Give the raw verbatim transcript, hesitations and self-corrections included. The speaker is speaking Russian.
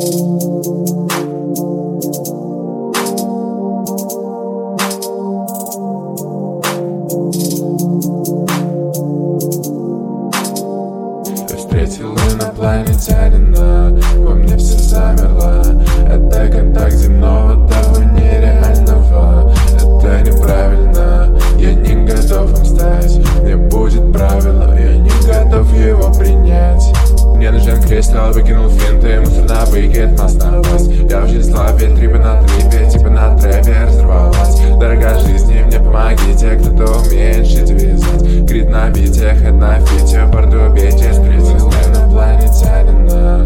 Я встретил инопланетянина, во мне все замерло. Это контакт земного, того нереального. Это неправильно, я не готов им стать. Не будет правила, я не готов его принять. Мне нужен кристалл, выкинул финты, мусор на выкид, маст на вас. Я в тщеславии, трипы на трипе, типа на трэпе разорвалась. Дорога жизни, мне помогите, кто-то умеет шить и вязать. Крит на бите, хэт на фите, в борту бейте, встретил инопланетянина.